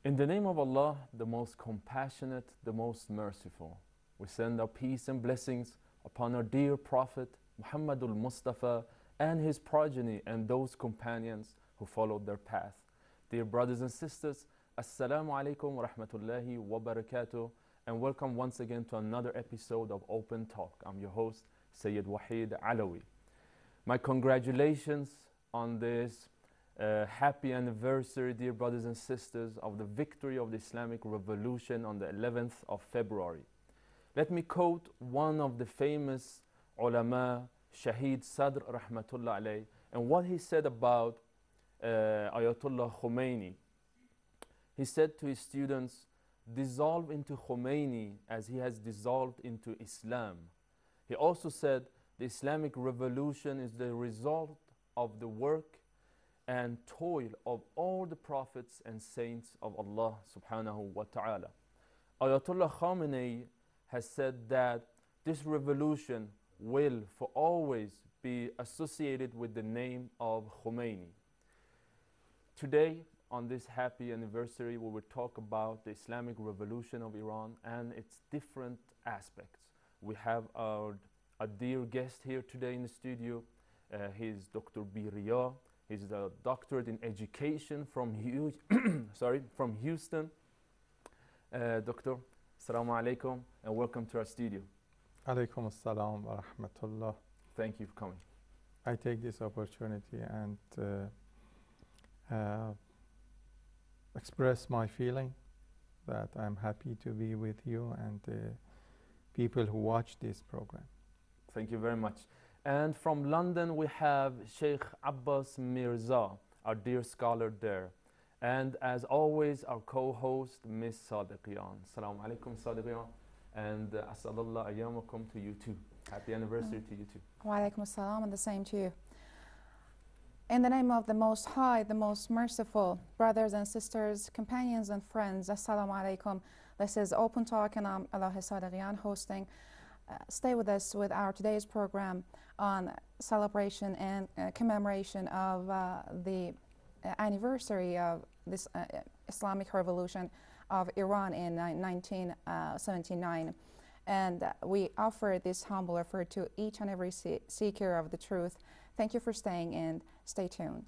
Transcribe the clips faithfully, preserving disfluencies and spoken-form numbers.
In the name of Allah, the most compassionate, the most merciful, we send our peace and blessings upon our dear Prophet Muhammadul Mustafa and his progeny and those companions who followed their path. Dear brothers and sisters, Assalamu alaikum wa rahmatullahi wa barakatuh, and welcome once again to another episode of Open Talk. I'm your host, Sayyid Wahid Alawi. My congratulations on this uh, happy anniversary, dear brothers and sisters, of the victory of the Islamic Revolution on the eleventh of February. Let me quote one of the famous ulama, Shaheed Sadr rahmatullah alayh, and what he said about uh, Ayatollah Khomeini. He said to his students, dissolve into Khomeini as he has dissolved into Islam. He also said, the Islamic Revolution is the result of the work and toil of all the prophets and saints of Allah subhanahu wa ta'ala. Ayatollah Khamenei has said that this revolution will for always be associated with the name of Khomeini. Today, on this happy anniversary, we will talk about the Islamic Revolution of Iran and its different aspects. We have our a dear guest here today in the studio. Uh, he's Doctor Birya. He's a doctorate in education from, Hu sorry, from Houston. Uh, doctor, assalamu alaikum, and welcome to our studio. Alaikum assalam wa rahmatullah. Thank you for coming. I take this opportunity and uh, uh, express my feeling that I'm happy to be with you and uh, people who watch this program. Thank you very much. And from London, we have Sheikh Abbas Mirza, our dear scholar there. And as always, our co-host, Miss Sadiqiyan. Assalamu alaikum, Sadiqiyan. And uh, Asalallah ayyamakum to you too. Happy anniversary mm. to you too. Wa alaikum assalam, and the same to you. In the name of the Most High, the Most Merciful, brothers and sisters, companions and friends, Assalamu alaikum. This is Open Talk, and I'm Allah Sadiqiyan hosting. Uh, stay with us with our today's program on celebration and uh, commemoration of uh, the uh, anniversary of this uh, Islamic Revolution of Iran in uh, nineteen seventy-nine. And uh, we offer this humble effort to each and every see seeker of the truth. Thank you for staying and stay tuned.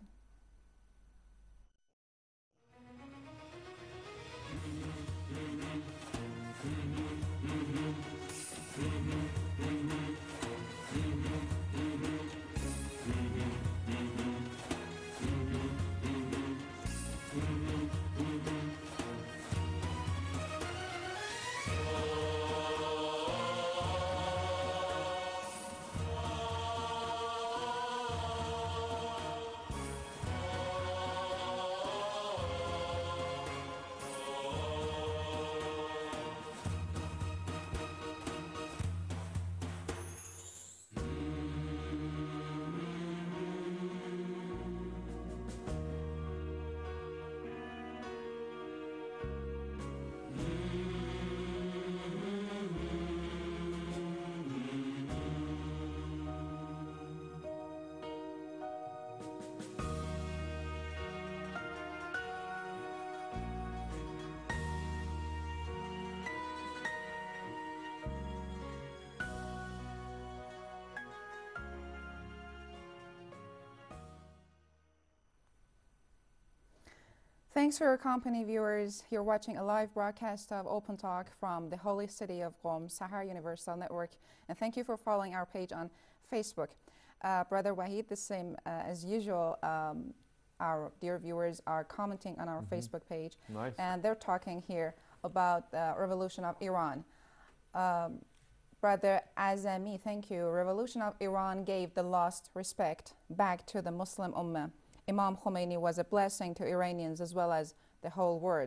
Thanks for your company, viewers. You're watching a live broadcast of Open Talk from the holy city of Qom, Sahara Universal Network. And thank you for following our page on Facebook. Uh, Brother Wahid, the same uh, as usual, um, our dear viewers are commenting on our mm-hmm. Facebook page. Nice. And they're talking here about the revolution of Iran. Um, Brother Azami, thank you. Revolution of Iran gave the lost respect back to the Muslim Ummah. Imam Khomeini was a blessing to Iranians as well as the whole world.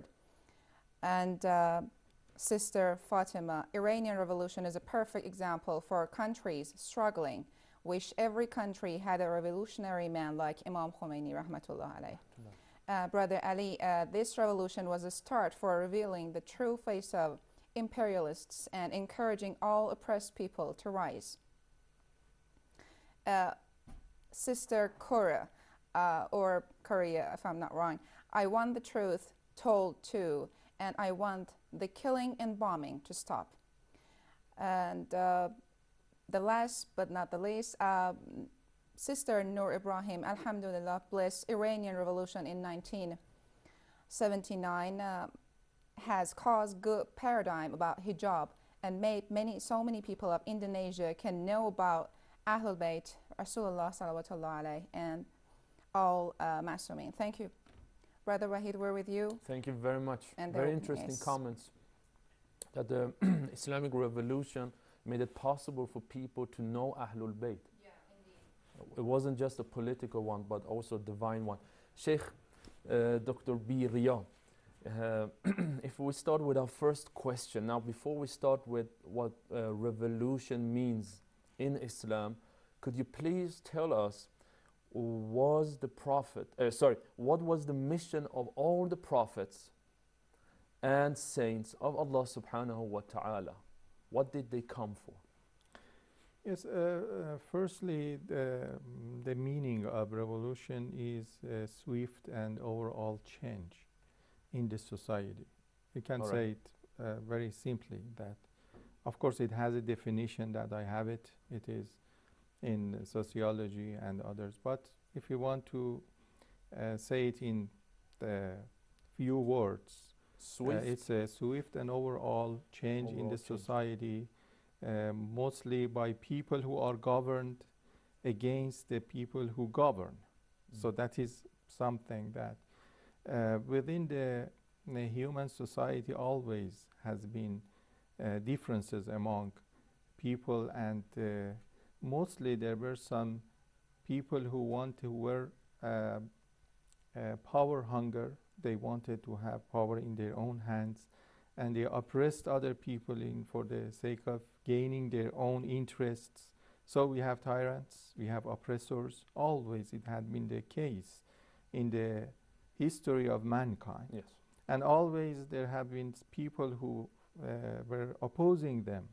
And uh, Sister Fatima, Iranian revolution is a perfect example for countries struggling. Wish every country had a revolutionary man like Imam Khomeini, rahmatullah alayh. Uh, Brother Ali, uh, this revolution was a start for revealing the true face of imperialists and encouraging all oppressed people to rise. Uh, Sister Cora, uh, or Korea, if I'm not wrong, I want the truth told to, and I want the killing and bombing to stop. And uh, the last but not the least, uh, Sister Noor Ibrahim, Alhamdulillah, bless Iranian Revolution in nineteen seventy-nine uh, has caused good paradigm about hijab and made many, so many people of Indonesia can know about Ahlul Bayt, Rasulullah salawatullah alayhi, and all uh, Masumin. Thank you. Brother Wahid, we're with you. Thank you very much. And very there- interesting yes. comments. That the Islamic revolution made it possible for people to know Ahlul Bayt. It wasn't just a political one, but also a divine one. Sheikh uh, Doctor B. Riyad, uh, if we start with our first question, now before we start with what uh, revolution means in Islam, could you please tell us, was the Prophet, uh, sorry, what was the mission of all the prophets and saints of Allah subhanahu wa ta'ala? What did they come for? Yes, uh, uh, firstly, the, mm, the meaning of revolution is uh, swift and overall change in the society. We can All say right. it uh, very simply that, of course, it has a definition that I have it. It is in sociology and others. But if you want to uh, say it in the few words, Swift. uh, it's a swift and overall change in Overall the change. society, um, mostly by people who are governed against the people who govern. So Mm. that is something that uh, within the, the human society always has been uh, differences among people, and uh, mostly there were some people who want who were uh, uh, power hunger. They wanted to have power in their own hands, and they oppressed other people in for the sake of gaining their own interests. So we have tyrants, we have oppressors. Always it had been the case in the history of mankind. Yes. And always there have been s- people who uh, were opposing them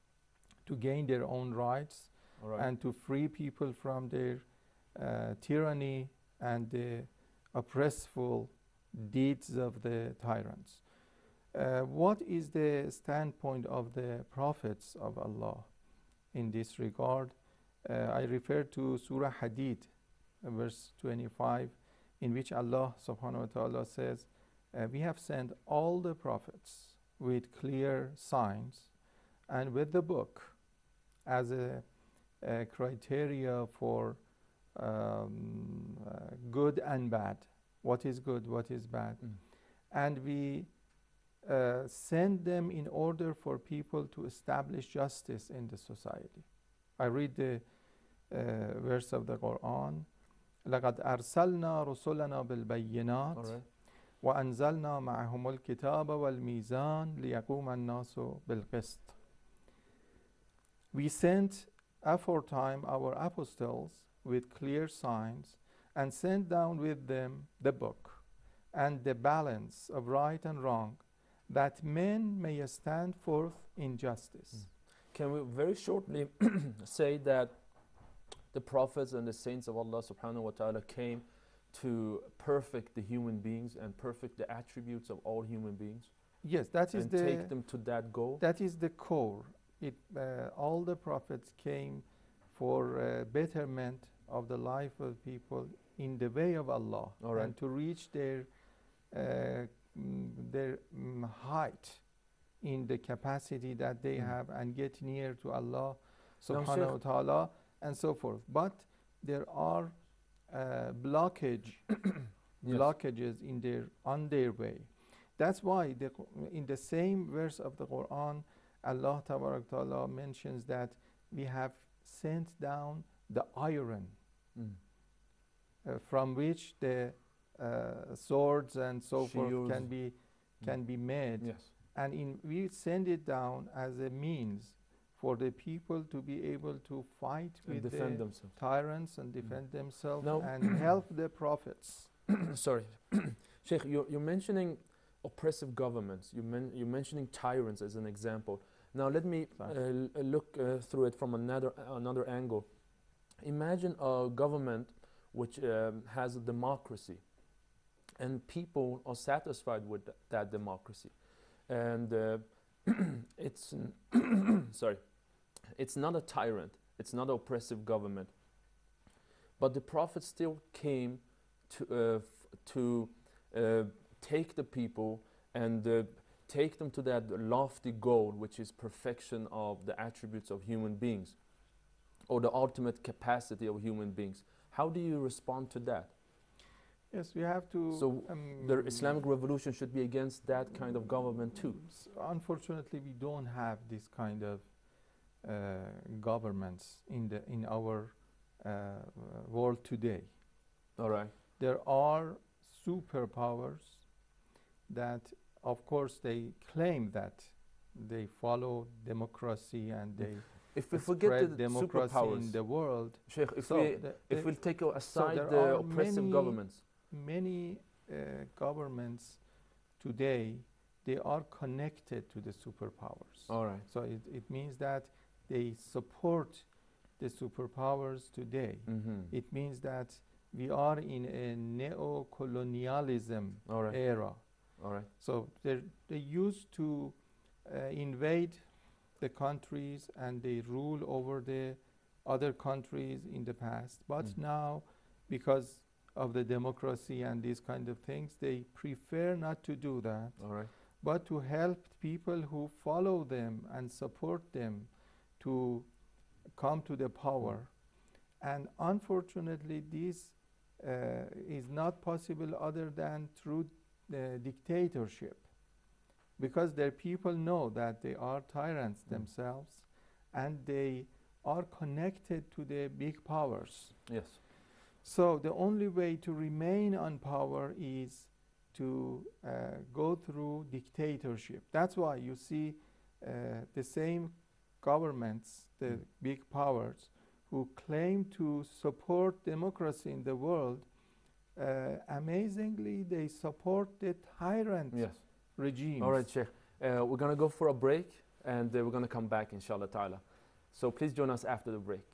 to gain their own rights All right. and to free people from their uh, tyranny and the oppressful deeds of the tyrants. Uh, what is the standpoint of the prophets of Allah in this regard? Uh, I refer to Surah Hadid, uh, verse twenty-five, in which Allah subhanahu wa ta'ala says, uh, we have sent all the prophets with clear signs and with the book as a, a criteria for um, uh, good and bad. What is good, what is bad. Mm. And we uh, send them in order for people to establish justice in the society. I read the uh, verse of the Quran. لقد أرسلنا رسلنا بالبينات All right. وأنزلنا معهم الكتاب والميزان ليقوم الناس بالقسط. We sent aforetime our apostles with clear signs and sent down with them the book and the balance of right and wrong, that men may stand forth in justice. Mm. Can we very shortly say that the prophets and the saints of Allah subhanahu wa ta'ala came to perfect the human beings and perfect the attributes of all human beings Yes, that is and the take them to that goal? that is the core. It uh, all the prophets came for uh, betterment of the life of people in the way of Allah, All right. and to reach their uh, mm, their mm, height in the capacity that they Mm. have and get near to Allah Now, subhanahu wa Sheikh- ta'ala and so forth. But there are uh, blockage Yes. blockages in their on their way. That's why the, Qu- in the same verse of the Quran, Allah Tabarak Ta'ala mentions that we have sent down the iron Mm. uh, from which the uh, swords and so forth Shields. can be can be made, Yes. and in we send it down as a means for the people to be able to fight And with defend the themselves. tyrants and defend themselves Now- and help the prophets. Sorry. Sheikh, you're, you're mentioning oppressive governments. You men, you're mentioning tyrants as an example. Now let me uh, Exactly. l- uh, look uh, through it from another, another angle. Imagine a government which um, has a democracy and people are satisfied with th- that democracy. And uh, it's n- sorry, it's not a tyrant, it's not an oppressive government. But the Prophet still came to uh, f- to uh, take the people and uh, take them to that lofty goal, which is perfection of the attributes of human beings, or the ultimate capacity of human beings. How do you respond to that? Yes, we have to. So um, the Islamic revolution should be against that kind of government too. s- Unfortunately, we don't have this kind of uh, governments in the in our uh, world today. All right. There are superpowers that, of course, they claim that they follow democracy and they If we forget spread the democracy superpowers, in the world. Sheikh, if So we the- if the- we take a- aside there the are oppressive many- governments, many uh, governments today, they are connected to the superpowers. all right. So it, it means that they support the superpowers today. Mm-hmm. It means that we are in a neo-colonialism All right. era. All right. So they they used to uh, invade the countries and they rule over the other countries in the past. But Mm. now, because of the democracy and these kind of things, they prefer not to do that, All right. but to help people who follow them and support them to come to the power. And unfortunately, this uh, is not possible other than through the dictatorship, because their people know that they are tyrants Mm. themselves and they are connected to the big powers. Yes. So the only way to remain on power is to uh, go through dictatorship. That's why you see uh, the same governments, the Mm. big powers, who claim to support democracy in the world, uh, amazingly they support the tyrant Yes. regimes. All right, Sheikh. Uh, we're going to go for a break and uh, we're going to come back, inshallah ta'ala. So please join us after the break.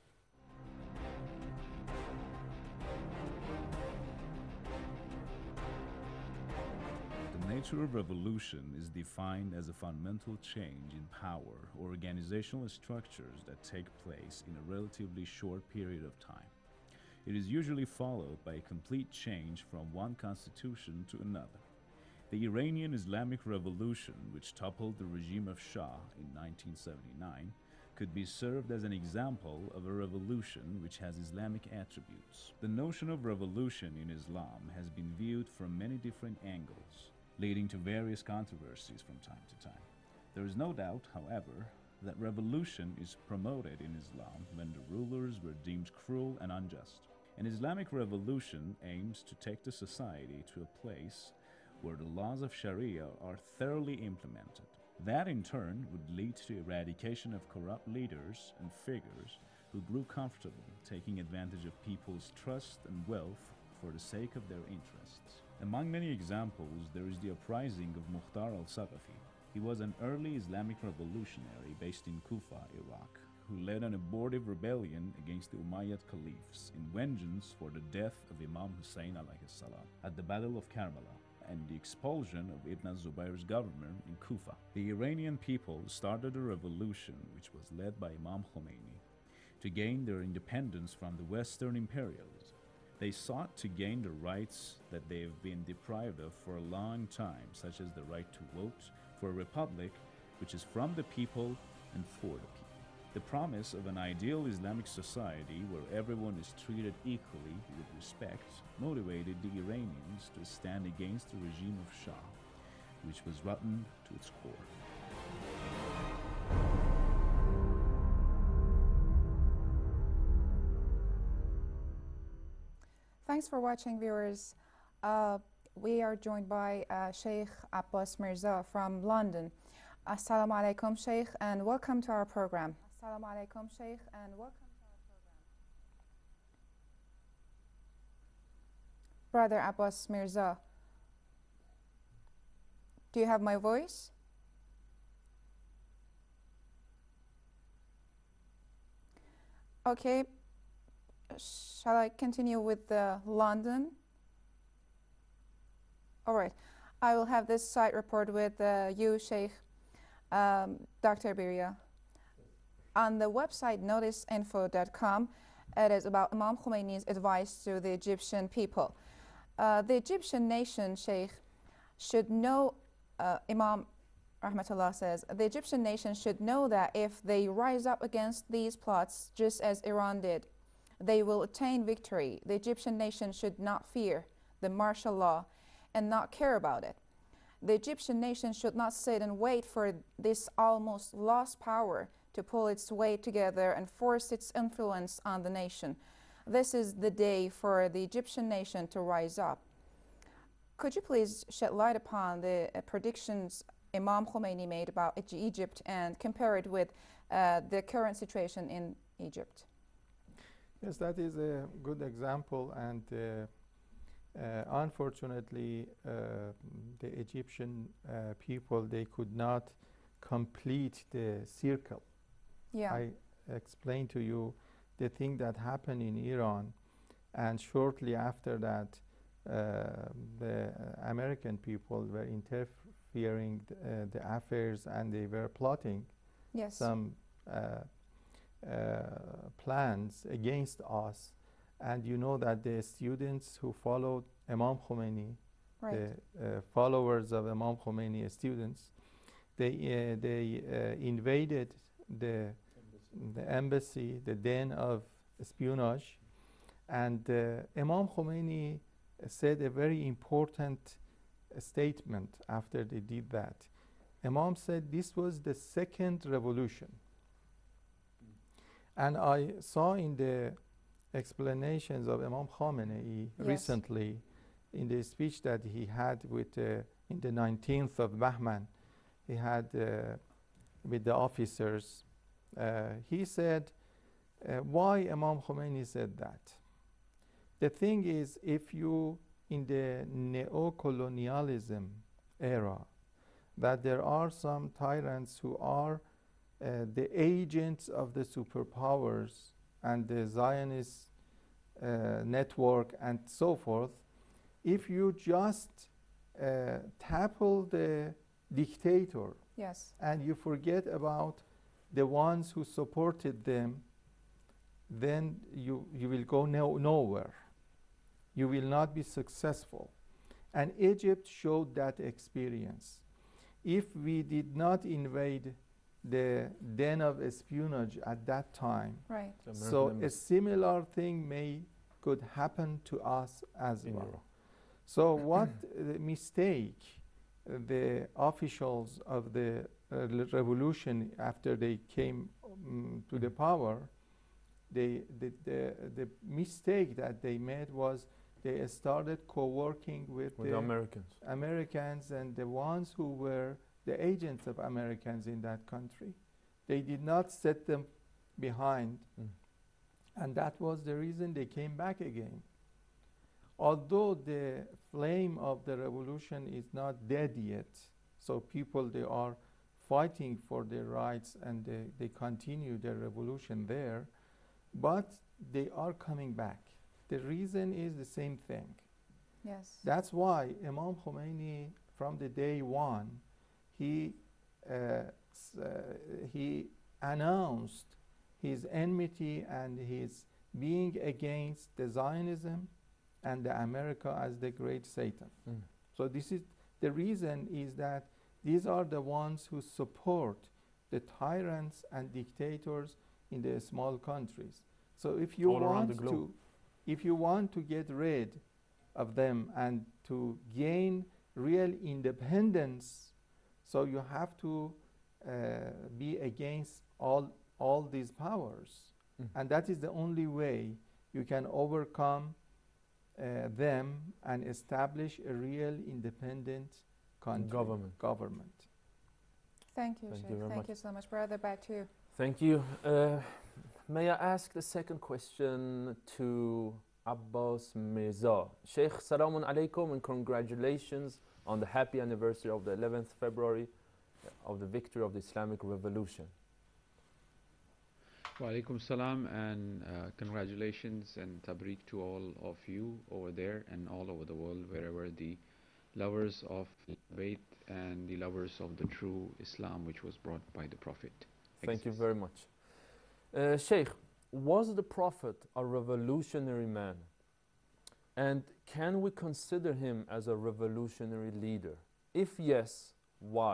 The nature of revolution is defined as a fundamental change in power or organizational structures that take place in a relatively short period of time. It is usually followed by a complete change from one constitution to another. The Iranian Islamic Revolution, which toppled the regime of Shah in nineteen seventy-nine, could be served as an example of a revolution which has Islamic attributes. The notion of revolution in Islam has been viewed from many different angles, leading to various controversies from time to time. There is no doubt, however, that revolution is promoted in Islam when the rulers were deemed cruel and unjust. An Islamic revolution aims to take the society to a place where the laws of Sharia are thoroughly implemented. That in turn would lead to eradication of corrupt leaders and figures who grew comfortable taking advantage of people's trust and wealth for the sake of their interests. Among many examples, there is the uprising of Mukhtar al-Saqafi. He was an early Islamic revolutionary based in Kufa, Iraq, who led an abortive rebellion against the Umayyad caliphs in vengeance for the death of Imam Hussein alayhi salam at the Battle of Karbala and the expulsion of Ibn al-Zubayr's government in Kufa. The Iranian people started a revolution which was led by Imam Khomeini to gain their independence from the Western imperialism. They sought to gain the rights that they have been deprived of for a long time, such as the right to vote, for a republic which is from the people and for the people. The promise of an ideal Islamic society where everyone is treated equally with respect motivated the Iranians to stand against the regime of Shah, which was rotten to its core. Thanks for watching, viewers. Uh, we are joined by uh, Sheikh Abbas Mirza from London. Assalamu alaikum, Sheikh, and welcome to our program. Assalamu alaikum, Sheikh, and welcome to our program. Brother Abbas Mirza, do you have my voice? Okay. Shall I continue with the London? All right. I will have this side report with uh, you, Sheikh um, Doctor Biria. On the website notice info dot com, it is about Imam Khomeini's advice to the Egyptian people. Uh, the Egyptian nation, Sheikh, should know, uh, Imam Rahmatullah says, the Egyptian nation should know that if they rise up against these plots, just as Iran did, they will attain victory. The Egyptian nation should not fear the martial law and not care about it. The Egyptian nation should not sit and wait for this almost lost power to pull its weight together and force its influence on the nation. This is the day for the Egyptian nation to rise up. Could you please shed light upon the uh, predictions Imam Khomeini made about Egypt and compare it with uh, the current situation in Egypt? Yes, that is a good example, and uh, uh, unfortunately, uh, the Egyptian uh, people, they could not complete the circle. Yeah. I explained to you the thing that happened in Iran, and shortly after that, uh, the American people were interfering th- uh, the affairs, and they were plotting Yes. some uh, uh, plans against us. And you know that the students who followed Imam Khomeini, Right. the uh, followers of Imam Khomeini, students, they uh, they uh, invaded the the embassy, the den of espionage, and uh, Imam Khomeini said a very important uh, statement after they did that. Imam said this was the second revolution. And I saw in the explanations of Imam Khamenei Yes. recently, in the speech that he had with uh, in the nineteenth of Bahman, he had uh, with the officers. Uh, he said, uh, why Imam Khomeini said that? The thing is, if you, in the neo-colonialism era, that there are some tyrants who are uh, the agents of the superpowers and the Zionist uh, network and so forth, if you just uh, tackle the dictator Yes. and you forget about the ones who supported them, then you, you will go no, nowhere. You will not be successful. And Egypt showed that experience. If we did not invade the den of espionage at that time, Right. The so American a embassy similar thing may could happen to us as in well. Europe. So what uh, mistake uh, the officials of the uh, l- revolution after they came um, to the power, they, the, the, the mistake that they made was they started co-working with, with the the Americans. Americans and the ones who were the agents of Americans in that country. They did not set them behind, Mm. and that was the reason they came back again. Although the flame of the revolution is not dead yet, so people, they are fighting for their rights and they, they continue their revolution there, but they are coming back. The reason is the same thing. Yes. That's why Imam Khomeini, from the day one, he uh, s- uh, he announced his enmity and his being against the Zionism and the America as the great Satan. Mm. So this is the reason is that these are the ones who support the tyrants and dictators in the small countries. So if you All around the want globe. to, if you want to get rid of them and to gain real independence, so you have to uh, be against all all these powers, Mm. and that is the only way you can overcome uh, them and establish a real independent country Government. government. Thank you, Thank Sheikh. you very Thank much. you so much, brother. Back to you. Thank you. Uh, may I ask the second question to Abbas Mirza? Sheikh, Salamun alaikum and congratulations on the happy anniversary of the eleventh February of the victory of the Islamic Revolution. Wa alaikum salam, and uh, congratulations and tabrik to all of you over there and all over the world, wherever the lovers of Bayt and the lovers of the true Islam which was brought by the Prophet. Thank you exist. very much. Uh, Sheikh, was the Prophet a revolutionary man? And can we consider him as a revolutionary leader? If yes, why?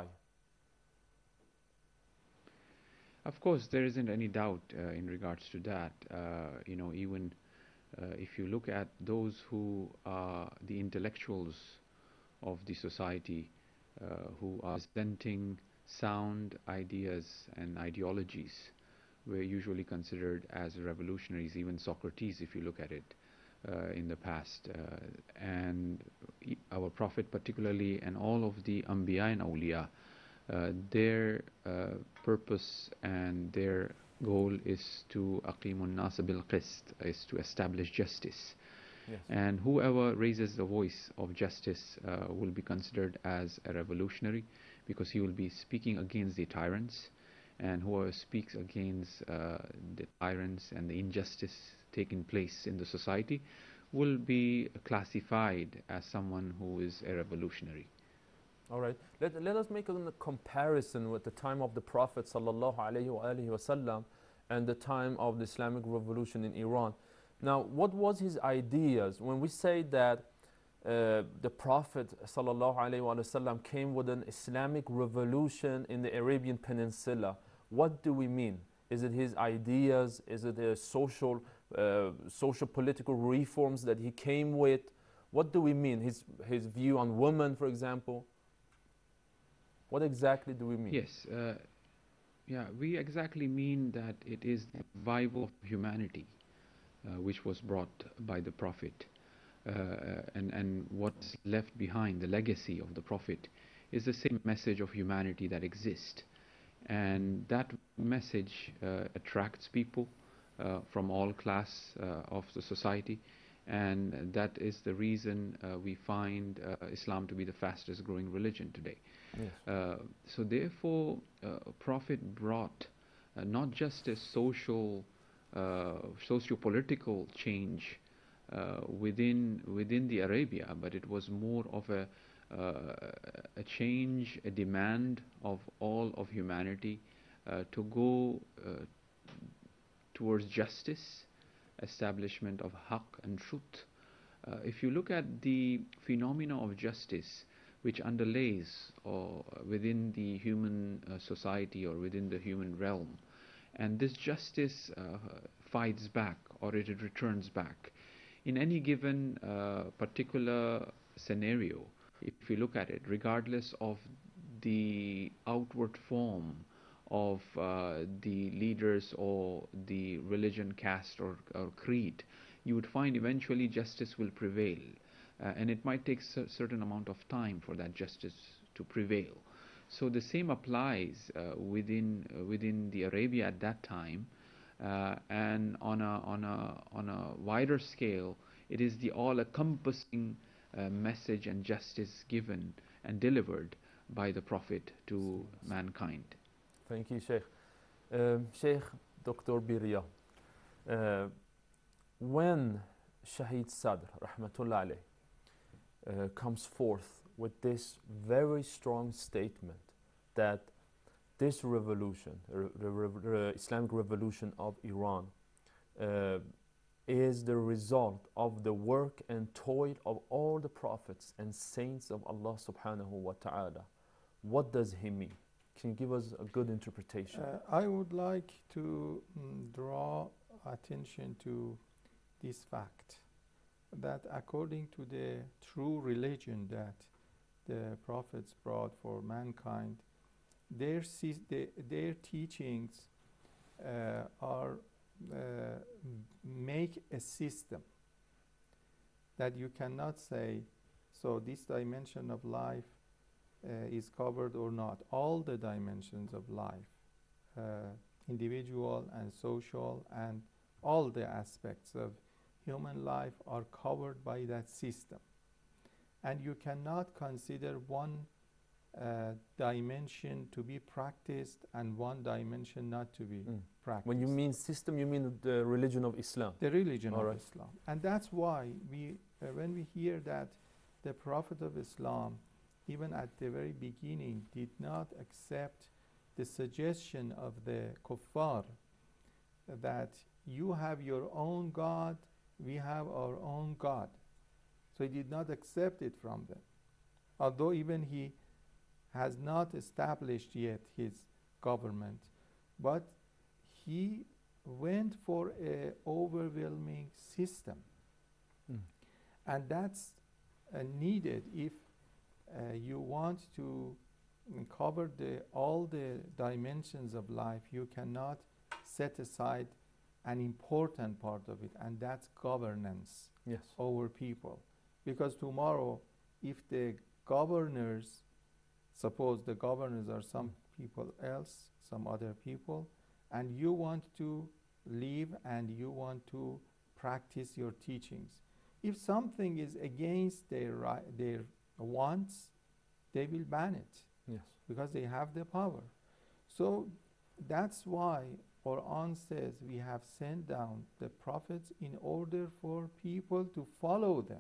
Of course, there isn't any doubt uh, in regards to that. Uh, you know, even uh, if you look at those who are the intellectuals of the society, uh, who are presenting sound ideas and ideologies, were usually considered as revolutionaries. Even Socrates, if you look at it uh, in the past, uh, and e- our Prophet particularly, and all of the Anbiya and Awliya, uh, their uh, purpose and their goal is to aqimun nas bil qist, is to establish justice. Yes. And whoever raises the voice of justice uh, will be considered as a revolutionary, because he will be speaking against the tyrants, and whoever speaks against uh, the tyrants and the injustice taking place in the society will be classified as someone who is a revolutionary. All right. Let, let us make a comparison with the time of the Prophet sallallahu alaihi wa alihi wasallam and the time of the Islamic Revolution in Iran. Now, what was his ideas? When we say that uh, the Prophet sallallahu alaihi wasallam came with an Islamic revolution in the Arabian Peninsula, what do we mean? Is it his ideas? Is it the social, uh, social political reforms that he came with? What do we mean? His, his view on women, for example? What exactly do we mean? Yes, uh, yeah, we exactly mean that it is the revival of humanity uh, which was brought by the Prophet. Uh, and, and what's left behind, the legacy of the Prophet, is the same message of humanity that exists. And that message uh, attracts people uh, from all class uh, of the society. And that is the reason uh, we find uh, Islam to be the fastest growing religion today. Yes. Uh, so therefore, uh, Prophet brought uh, not just a social, uh, socio-political change uh, within within the Arabia, but it was more of a uh, a change, a demand of all of humanity uh, to go uh, towards justice, establishment of haqq and truth. Uh, if you look at the phenomena of justice which underlays or within the human uh, society or within the human realm, and this justice uh, fights back or it returns back in any given uh, particular scenario, if you look at it, regardless of the outward form of uh, the leaders or the religion, caste or, or creed, you would find eventually justice will prevail. Uh, and it might take a certain amount of time for that justice to prevail. So the same applies uh, within uh, within the Arabia at that time, uh, and on a on a on a wider scale, it is the all-encompassing uh, message and justice given and delivered by the Prophet to mankind. Thank you, Sheikh. Um, Sheikh Doctor Birya, uh, when Shahid Sadr, rahmatullah alayh, uh, comes forth with this very strong statement that this revolution, the re re Islamic revolution of Iran, uh, is the result of the work and toil of all the prophets and saints of Allah subhanahu wa ta'ala. What does he mean? Can you give us a good interpretation? Uh, I would like to mm, draw attention to this fact that according to the true religion that the prophets brought for mankind, their, the, their teachings uh, are uh, make a system that you cannot say, so this dimension of life uh, is covered or not. All the dimensions of life, uh, individual and social and all the aspects of human life are covered by that system. And you cannot consider one uh, dimension to be practiced and one dimension not to be Mm. practiced. When you mean system, you mean the religion of Islam. The religion All of right. Islam. And that's why we, uh, when we hear that the Prophet of Islam, even at the very beginning, did not accept the suggestion of the kuffar that you have your own God, we have our own God. So he did not accept it from them. Although even he has not established yet his government, but he went for an overwhelming system. Mm. And that's uh, needed if uh, you want to cover the, all the dimensions of life. You cannot set aside an important part of it, and that's governance Yes. over people. Because tomorrow, if the governors, suppose the governors are some people else, some other people, and you want to live and you want to practice your teachings, if something is against their ri- their wants, they will ban it Yes. because they have the power. So that's why Quran says we have sent down the prophets in order for people to follow them,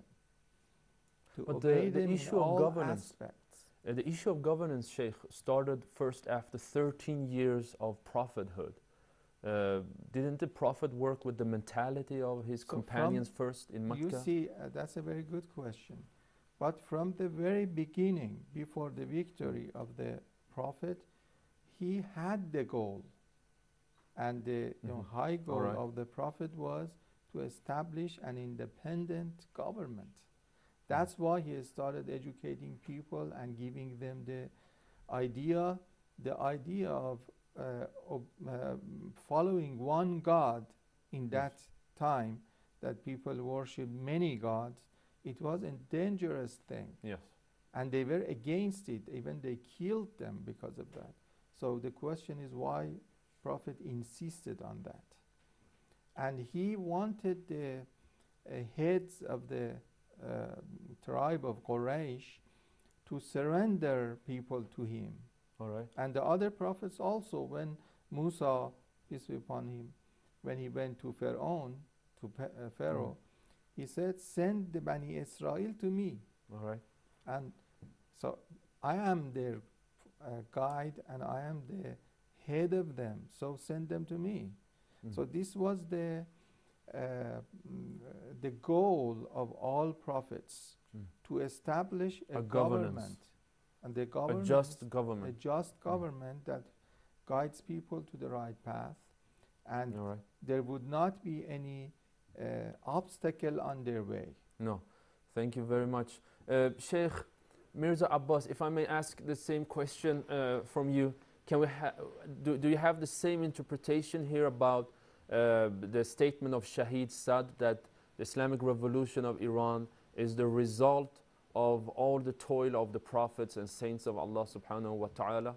to But the- obey the them in issue of all governance- aspects. Uh, the issue of governance, Sheikh, started first after thirteen years of prophethood. Uh, didn't the prophet work with the mentality of his So from- companions first in Mecca? You see, uh, that's a very good question. But from the very beginning, before the victory of the prophet, he had the goal. And the you know, Mhm. high goal Alright. of the prophet was to establish an independent government. That's why he started educating people and giving them the idea, the idea of, uh, of uh, following one God in that time, that people worship many gods. It was a dangerous thing, Yes. and they were against it. Even they killed them because of that. So the question is why Prophet insisted on that. And he wanted the uh, heads of the uh, tribe of Quraysh to surrender people to him. All right. And the other prophets also, when Musa, peace be upon him, when he went to Pharaoh, to Pe- uh, Pharaoh, he said, send the Bani Israel to me. All right. And so I am their uh, guide and I am the head of them, so send them to me. Mm. So this was the uh, mm, the goal of all prophets, Mm. to establish a, A governance. government, and the A government, just a government. just government that guides people to the right path, and All right. there would not be any uh, obstacle on their way. No. Thank you very much. Uh, Sheikh Mirza Abbas, if I may ask the same question uh, from you, can we ha- do, do you have the same interpretation here about uh, the statement of Shahid Sad that the Islamic Revolution of Iran is the result of all the toil of the prophets and saints of Allah subhanahu wa ta'ala?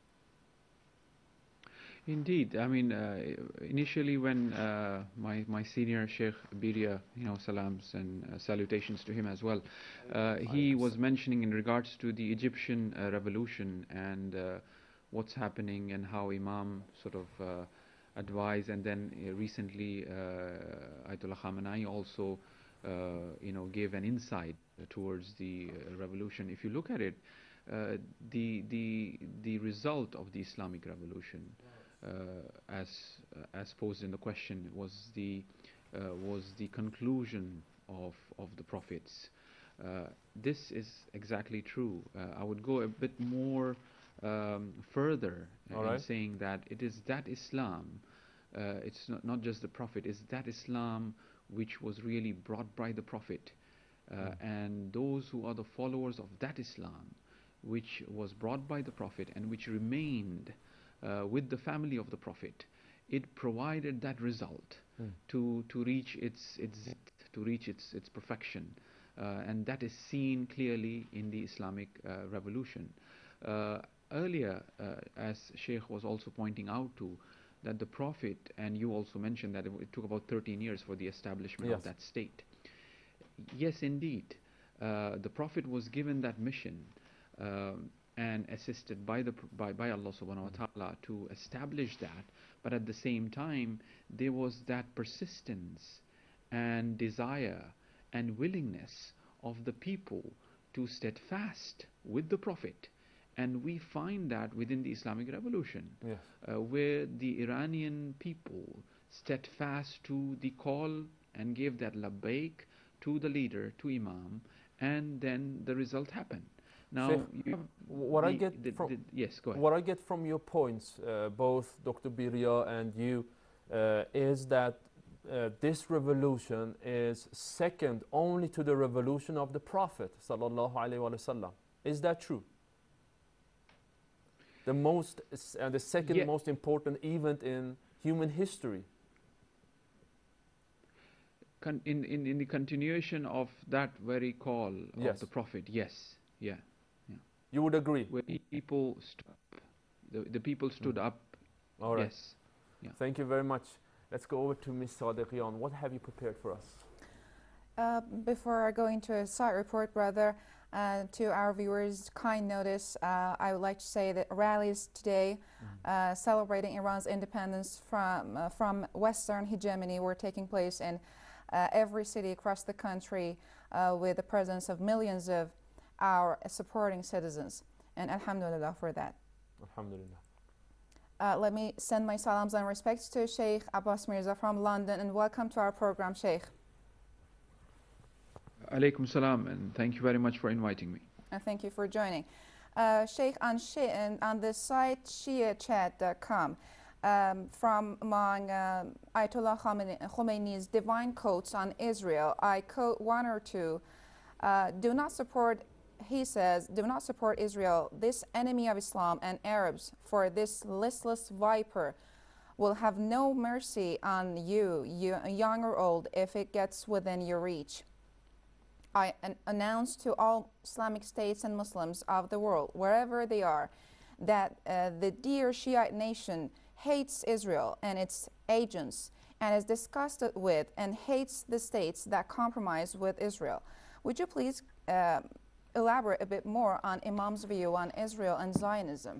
Indeed, I mean, uh, initially when uh, my my senior Sheikh Biria, you know, salams and uh, salutations to him as well, uh, he was mentioning in regards to the Egyptian uh, revolution and uh, what's happening and how Imam sort of uh, advised, and then uh, recently uh, Ayatollah Khamenei also, uh, you know, gave an insight towards the uh, revolution. If you look at it, uh, the the the result of the Islamic revolution, Uh, as uh, as posed in the question, was the uh, was the conclusion of of the prophets. Uh, this is exactly true. Uh, I would go a bit more um, further uh, All in right. saying that it is that Islam. Uh, it's not, not just the prophet. It's that Islam which was really brought by the prophet, uh, Mm. and those who are the followers of that Islam, which was brought by the prophet and which remained Uh, with the family of the prophet, it provided that result Mm. to to reach its its to reach its its perfection, uh, and that is seen clearly in the Islamic uh, revolution. Uh, earlier, uh, as Sheikh was also pointing out to, that the prophet, and you also mentioned that it, it took about thirteen years for the establishment Yes. of that state. Yes, indeed, uh, the prophet was given that mission. Um, and assisted by the pr- by, by Allah subhanahu wa ta'ala to establish that, but at the same time there was that persistence and desire and willingness of the people to steadfast with the Prophet. And we find that within the Islamic Revolution, Yes. uh, where the Iranian people steadfast to the call and gave that labbaik to the leader, to Imam, and then the result happened. Now, Sheikh, you have what I the- get the- from- the- yes, go ahead. What I get from your points, uh, both Doctor Birya and you, uh, is that uh, this revolution is second only to the revolution of the Prophet sallallahu alaihi wasallam. Is that true? The most s- and the second Yeah. most important event in human history. Con- in, in, in the continuation of that very call Yes. of the Prophet, yes, yeah. You would agree? Where pe- people stood up, the, the people stood up, All right. yes. Thank you very much. Let's go over to Miz Sadiqian. What have you prepared for us? Uh, before I go into a side report, brother, uh, to our viewers, kind notice, uh, I would like to say that rallies today uh, celebrating Iran's independence from, uh, from Western hegemony were taking place in uh, every city across the country uh, with the presence of millions of our supporting citizens. And alhamdulillah for that. Alhamdulillah. Uh, let me send my salams and respects to Sheikh Abbas Mirza from London, and welcome to our program, Sheikh. Alaykum salam, and thank you very much for inviting me. And thank you for joining. Uh, Sheikh, on, Shi- and on the site shia chat dot com, um, from among uh, Ayatollah Khomeini- Khomeini's divine quotes on Israel, I quote one or two. Uh, do not support, he says, do not support Israel, this enemy of Islam and Arabs, for this listless viper will have no mercy on you, you young or old, if it gets within your reach. I an- announce to all Islamic states and Muslims of the world, wherever they are, that uh, the dear Shiite nation hates Israel and its agents and is disgusted with and hates the states that compromise with Israel. Would you please uh, elaborate a bit more on Imam's view on Israel and Zionism?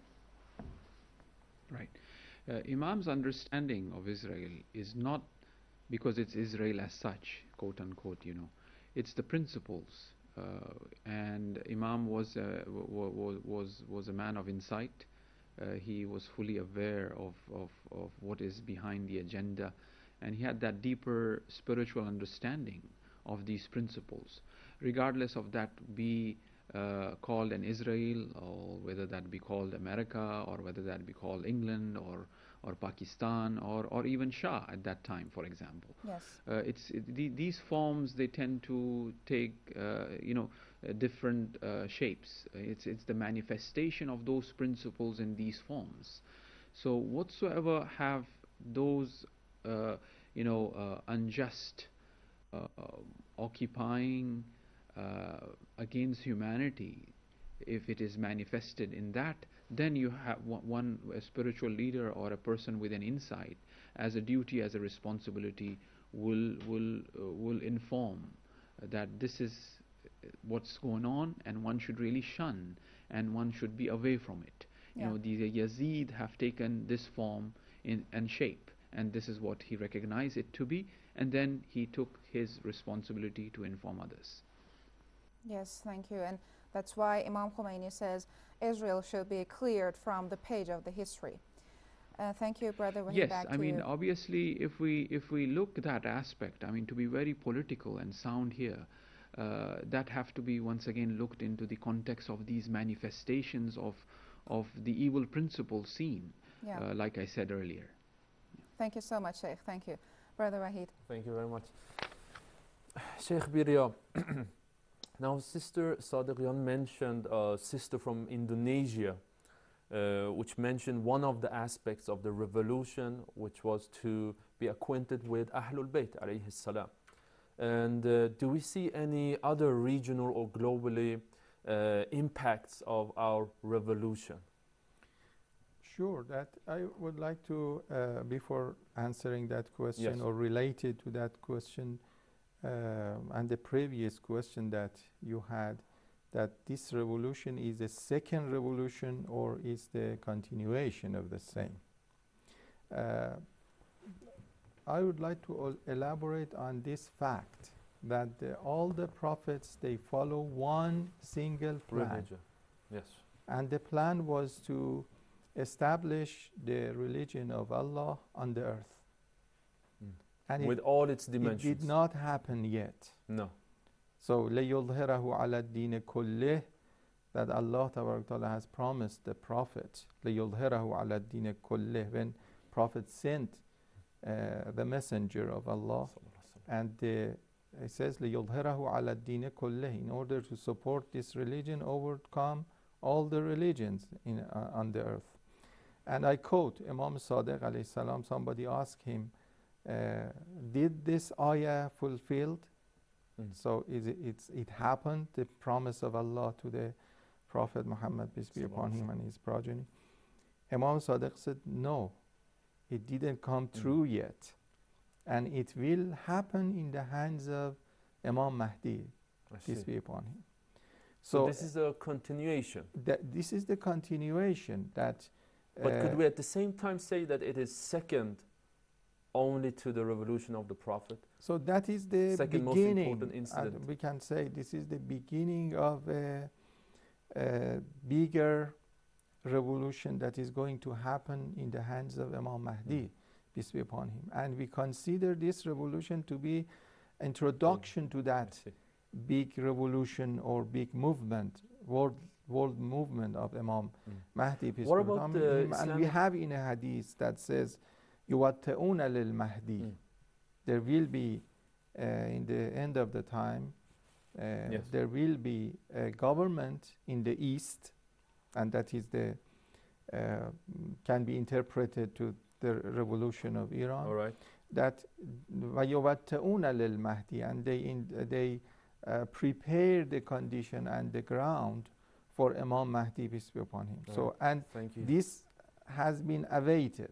Right. Uh, Imam's understanding of Israel is not because it's Israel as such, quote unquote, you know. It's the principles. Uh, and Imam was, uh, was, was, was a man of insight. Uh, he was fully aware of, of, of what is behind the agenda. And he had that deeper spiritual understanding of these principles. Regardless of that be uh, called an Israel, or whether that be called America, or whether that be called England, or or Pakistan, or, or even Shah at that time, for example. Yes. Uh, it's it, the, these forms, they tend to take uh, you know uh, different uh, shapes. It's it's the manifestation of those principles in these forms. So whatsoever have those uh, you know uh, unjust uh, occupying uh, against humanity, if it is manifested in that, then you have one, one a spiritual leader or a person with an insight, as a duty, as a responsibility, will will uh, will inform that this is what's going on, and one should really shun, and one should be away from it. You Yeah. know, the Yazid have taken this form in and shape, and this is what he recognized it to be, and then he took his responsibility to inform others. Yes, thank you. And that's why Imam Khomeini says Israel should be cleared from the page of the history. Uh, thank you, Brother Wahid. Yes, back I to mean, you. obviously, if we if we look that aspect, I mean, to be very political and sound here, uh, that have to be once again looked into the context of these manifestations of of the evil principles seen, Yeah. uh, like I said earlier. Thank you so much, Sheikh. Thank you. Brother Wahid. Thank you very much. Sheikh Birya, now Sister Sadiqian mentioned a sister from Indonesia, uh, which mentioned one of the aspects of the revolution, which was to be acquainted with Ahlul Bayt alayhi salam. And uh, do we see any other regional or globally uh, impacts of our revolution? Sure, that I would like to, uh, before answering that question Yes. or related to that question uh, and the previous question that you had, that this revolution is a second revolution or is the continuation of the same. Uh, I would like to el- elaborate on this fact that the, all the prophets, they follow one single plan. Religion. Yes. And the plan was to establish the religion of Allah on the earth. Mm. And With it, all its it dimensions. did not happen yet. No. So لِيُظْهِرَهُ عَلَى الدِّينِ كُلِّهِ, that Allah Tabarak Ta'ala has promised the Prophet لِيُظْهِرَهُ عَلَى الدِّينِ كُلِّهِ, when Prophet sent uh, the messenger of Allah, and the, it says لِيُظْهِرَهُ عَلَى الدِّينِ كُلِّهِ, in order to support this religion, overcome all the religions in, uh, on the earth. And I quote Imam Sadiq alayhi salam, somebody asked him, uh, did this ayah fulfilled? Mm. So is it, it's, it happened, the promise of Allah to the Prophet Muhammad, peace be upon him, and his progeny? Imam Sadiq said, no, it didn't come Mm. true yet. And it will happen in the hands of Imam Mahdi, I peace see. be upon him. So, So, this is a continuation. that this is the continuation that. But uh, could we at the same time say that it is second only to the revolution of the Prophet? So that is the Second most beginning. important and incident. we can say this is the beginning of a, a bigger revolution that is going to happen in the hands of Imam Mahdi, peace be upon him. And we consider this revolution to be introduction to I that see. big revolution or big movement, world world movement of Imam Mm. Mahdi, peace What be about upon the him. And we Islamic- have in a hadith that says, يُوَتَّئُونَ لِلْمَهْدِي. Mm. There will be, uh, in the end of the time, uh, Yes. there will be a government in the east, and that is the, uh, can be interpreted to the revolution of Iran, All right. that وَيُوَتَّئُونَ لِلْمَهْدِي, and they, in, they uh, prepare the condition and the ground for Imam Mahdi, peace be upon him. All So, right. and Thank you. this has been awaited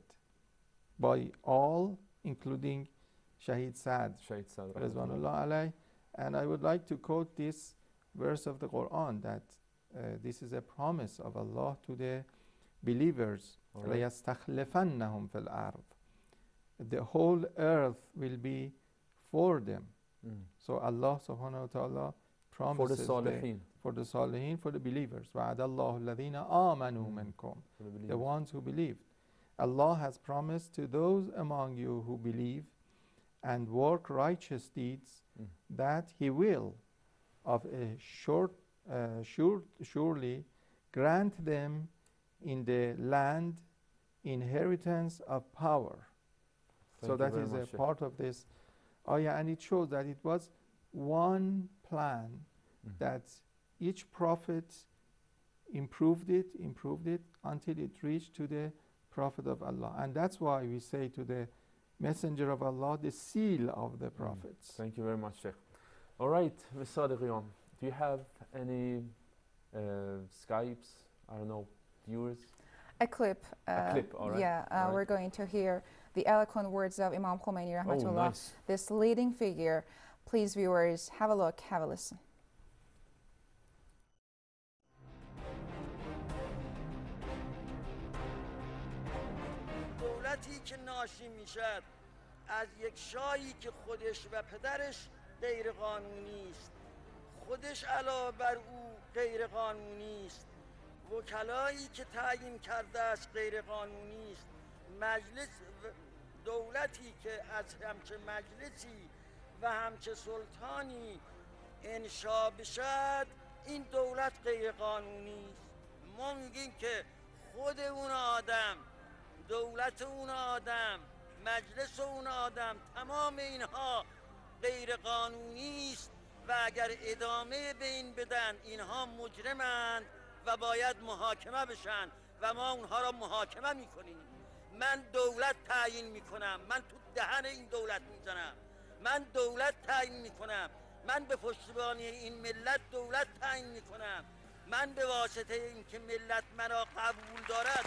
by all, including Shahid Saad, Shahid Saad, rahmatullah. Rizwanullah alayh. And I would like to quote this verse of the Quran, that uh, this is a promise of Allah to the believers. All right. لَيَسْتَخْلِفَنَّهُمْ فِي الْأَرْضِ. The whole earth will be for them. Mm. So Allah subhanahu wa ta'ala For the promises the- Salihin. for the Salihin, for the believers. وَعَدَ اللَّهُ الَّذِينَ آمَنُوا Mm. مِنْكُمْ, For the the believers. ones who believed. Allah has promised to those among you who believe and work righteous deeds Mm. that He will, of a short, uh, sure, surely, grant them in the land inheritance of power. Thank So you that very is much, a Sheikh. part of this ayah, and it shows that it was one plan, Mm. that each prophet improved it, improved it until it reached to the Prophet of Allah. And that's why we say to the Messenger of Allah, the seal of the prophets. Thank you very much, Sheikh. All right, Miz Sadiq Qiyam, do you have any uh, Skypes, I don't know, viewers? A clip. Uh, clip, all right, Yeah, uh, all right. we're going to hear the eloquent words of Imam Khomeini, Oh, rahmatullah, nice. this leading figure. Please, viewers, have a look, have a listen. دولتی که ناشی میشد از یک شاهی که خودش و پدرش غیر قانونی است، خودش علاوه بر او غیر قانونی است، وکلایی که تعیین کرده است غیر قانونی است، مجلس دولتی که از همچه مجلسی و همچه سلطانی انشا بشد، این دولت غیر قانونی است. ما میگیم که خود اون آدم، دولت اون آدم، مجلس اون آدم، تمام اینها غیر قانونی است و اگر ادامه به این بدن اینها مجرمند و باید محاکمه بشن و ما اونها را محاکمه میکنیم. من دولت تعیین میکنم، من تو دهن این دولت میزنم، من دولت تعیین میکنم، من به پشتیبانی این ملت دولت تعیین میکنم، من به واسطه اینکه ملت مرا قبول دارد.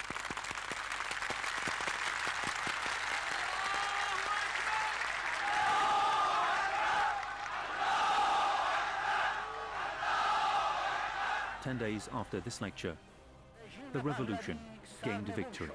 Ten days after this lecture, the revolution gained victory.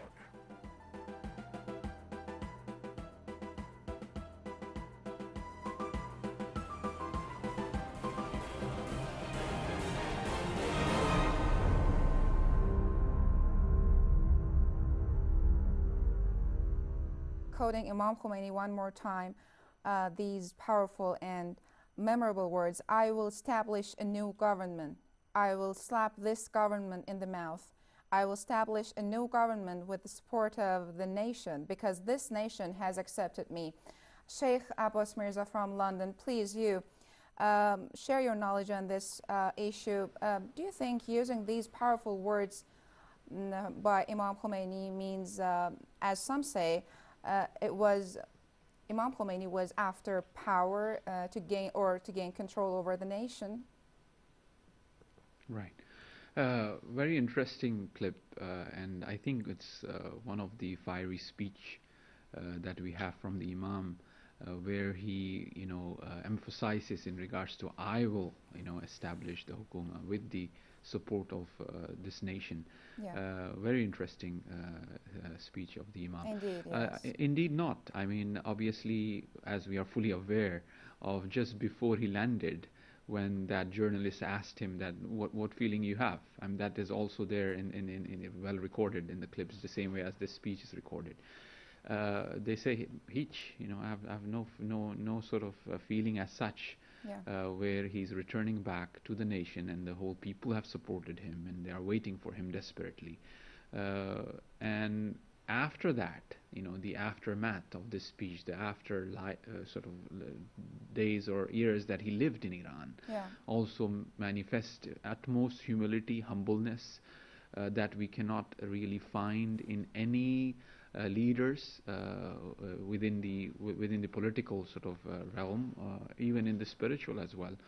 quoting Imam Khomeini one more time, uh, these powerful and memorable words, "I will establish a new government. I will slap this government in the mouth. I will establish a new government with the support of the nation because this nation has accepted me." Sheikh Abbas Mirza from London, please, you um, share your knowledge on this uh, issue. Uh, do you think using these powerful words mm, by Imam Khomeini means, uh, as some say, uh, it was Imam Khomeini was after power uh, to gain or to gain control over the nation? Right. Uh, very interesting clip, uh, and I think it's uh, one of the fiery speech uh, that we have from the Imam, uh, where he, you know, uh, emphasizes in regards to I will, you know, establish the hukuma with the support of uh, this nation. Yeah. Uh, very interesting uh, uh, speech of the Imam. Indeed, Uh, yes. i- indeed not. I mean, obviously, as we are fully aware of, just before he landed, when that journalist asked him that what, what feeling you have, and that is also there in, in, in, in well recorded in the clips, the same way as this speech is recorded. Uh, they say, Hitch, you know, I have, I have no, no, no sort of uh, feeling as such, Yeah. uh, where he's returning back to the nation and the whole people have supported him and they are waiting for him desperately. Uh, and after that, you know, the aftermath of this speech, the after li uh, sort of uh, days or years that he lived in Iran, Yeah. also m- manifest utmost humility, humbleness uh, that we cannot really find in any uh, leaders uh, uh, within the w within the political sort of uh, realm, uh, even in the spiritual as well.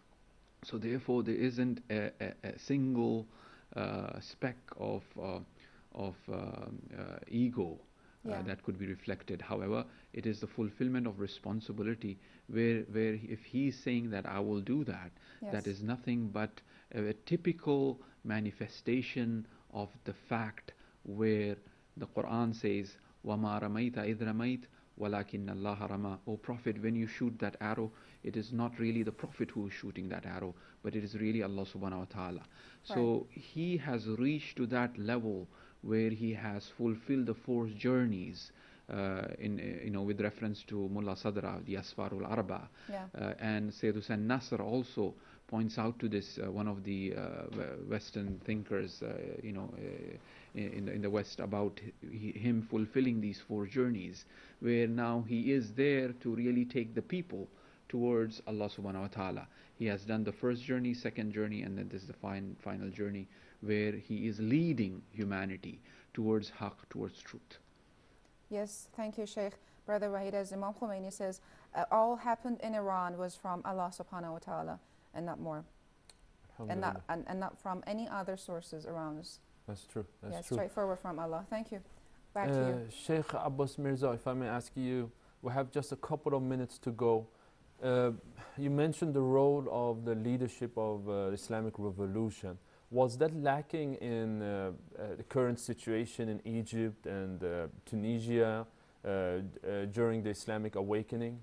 So therefore, there isn't a, a, a single uh, speck of uh, of um, uh, ego uh, Yeah. that could be reflected. However, it is the fulfillment of responsibility where, where if he's saying that I will do that, Yes. that is nothing but a, a typical manifestation of the fact where the Quran says, وَمَا رَمَيْتَ إِذْ رَمَيْتَ وَلَكِنَّ اللَّهَ رَمَى. O Prophet, when you shoot that arrow, it is not really the Prophet who is shooting that arrow, but it is really Allah subhanahu wa ta'ala. So he has reached to that level where he has fulfilled the four journeys uh, in, uh, you know, with reference to Mullah Sadra, the Asfarul Arba. Yeah. Uh, and Sayyid Hussain Nasr also points out to this, uh, one of the uh, Western thinkers, uh, you know, uh, in, the, in the West, about he, him fulfilling these four journeys, where now he is there to really take the people towards Allah subhanahu wa ta'ala. He has done the first journey, second journey, and then this is the fin final journey where he is leading humanity towards haqq, towards truth. Yes, thank you, Sheikh. Brother Wahid, as Imam Khomeini says, uh, all happened in Iran was from Allah subhanahu wa ta'ala and not more. And not, and, and not from any other sources around us. That's true. That's Yes, true. straightforward from Allah. Thank you. Back to Uh, you. Sheikh Abbas Mirza, if I may ask you, we have just a couple of minutes to go. Uh, you mentioned the role of the leadership of uh, Islamic revolution. Was that lacking in uh, uh, the current situation in Egypt and uh, Tunisia uh, uh, during the Islamic awakening?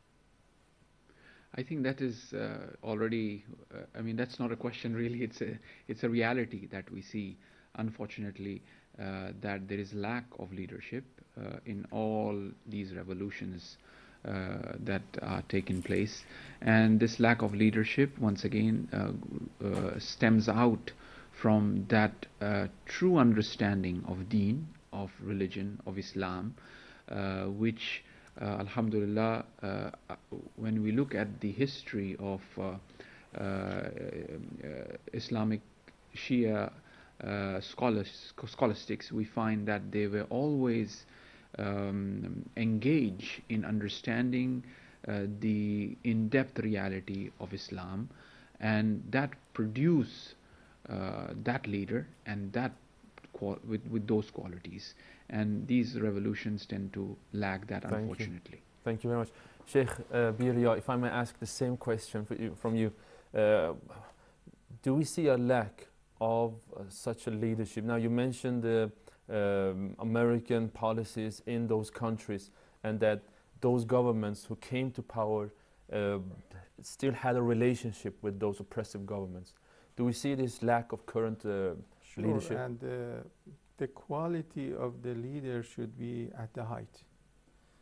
I think that is uh, already, uh, I mean, that's not a question really, it's a, it's a reality that we see, unfortunately, uh, that there is lack of leadership uh, in all these revolutions uh, that are taking place. And this lack of leadership, once again, uh, uh, stems out from that uh, true understanding of deen, of religion, of Islam, uh, which Uh, Alhamdulillah, uh, when we look at the history of uh, uh, uh, Islamic Shia uh, scholars, scholastics, we find that they were always um, engaged in understanding uh, the in-depth reality of Islam, and that produce uh, that leader and that with, with those qualities. And these revolutions tend to lack that, Thank unfortunately. You. Thank you very much. Sheikh uh, Birya, if I may ask the same question for you, from you, uh, do we see a lack of uh, such a leadership? Now, you mentioned the um, American policies in those countries and that those governments who came to power uh, still had a relationship with those oppressive governments. Do we see this lack of current uh, Sure, leadership? and uh, the quality of the leader should be at the height.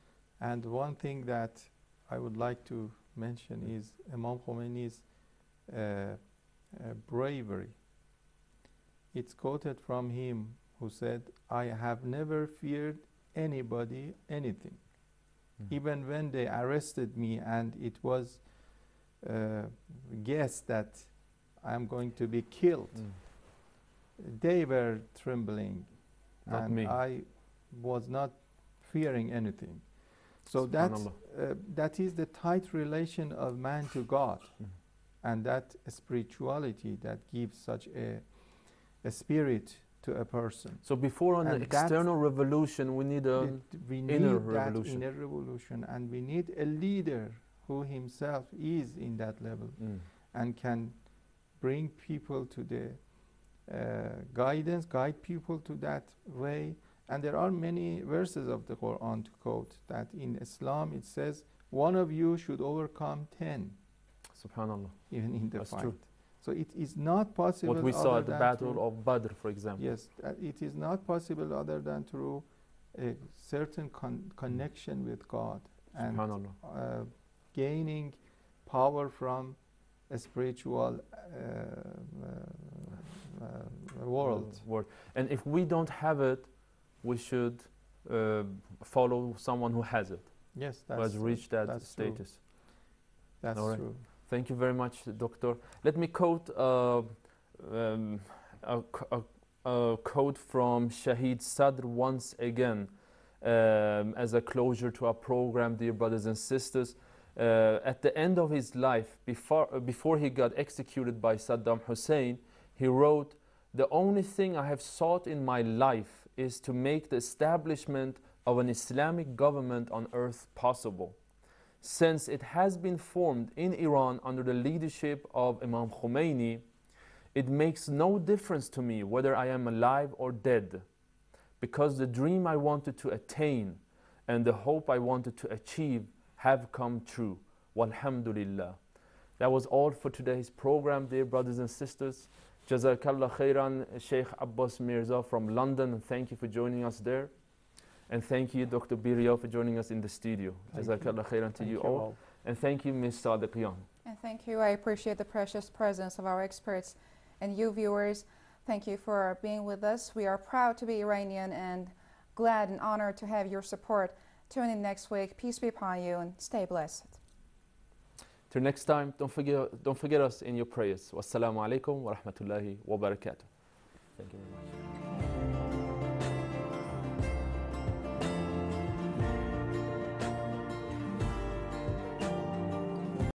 And one thing that I would like to mention is Imam Khomeini's uh, uh, bravery. It's quoted from him who said, "I have never feared anybody anything. Mm. Even when they arrested me and it was uh, guessed that I'm going to be killed, Mm. they were trembling, Not and me. I was not fearing anything." So that Subhanallah. uh, that is the tight relation of man to God, Mm. and that spirituality that gives such a, a spirit to a person. So before an And that- external revolution, we need a That we need inner that revolution. inner revolution, and we need a leader who himself is in that level Mm. and can bring people to the uh, guidance, guide people to that way. And there are many verses of the Quran to quote that in Islam it says, one of you should overcome ten, Subhanallah. even in the That's fight. true. So it is not possible. What we saw other at the than Battle through- of Badr, for example. Yes, uh, it is not possible other than through a certain con- connection with God and Subhanallah. uh, gaining power from a spiritual uh, uh, uh, world. Uh, world. And if we don't have it, we should uh, follow someone who has it, Yes, who that's has reached that that's true. status. That's All right. true. Thank you very much, Doctor. Let me quote uh, um, a, co- a, a quote from Shahid Sadr once again um, as a closure to our program, dear brothers and sisters. Uh, at the end of his life, before, uh, before he got executed by Saddam Hussein, he wrote, "The only thing I have sought in my life is to make the establishment of an Islamic government on earth possible. Since it has been formed in Iran under the leadership of Imam Khomeini, it makes no difference to me whether I am alive or dead, because the dream I wanted to attain and the hope I wanted to achieve have come true. Walhamdulillah." That was all for today's program, dear brothers and sisters. Jazakallah khairan, Sheikh Abbas Mirza from London, and thank you for joining us there. And thank you, Doctor Birya, for joining us in the studio. Thank you. Jazakallah khairan to Thank you, you all. all. And thank you, Miz Sadiqian. And thank you. I appreciate the precious presence of our experts and you viewers. Thank you for being with us. We are proud to be Iranian and glad and honored to have your support. Tune in next week. Peace be upon you and stay blessed. Till next time, don't forget, don't forget us in your prayers. Wassalamu alaikum wa rahmatullahi wa barakatuh. Thank you very much.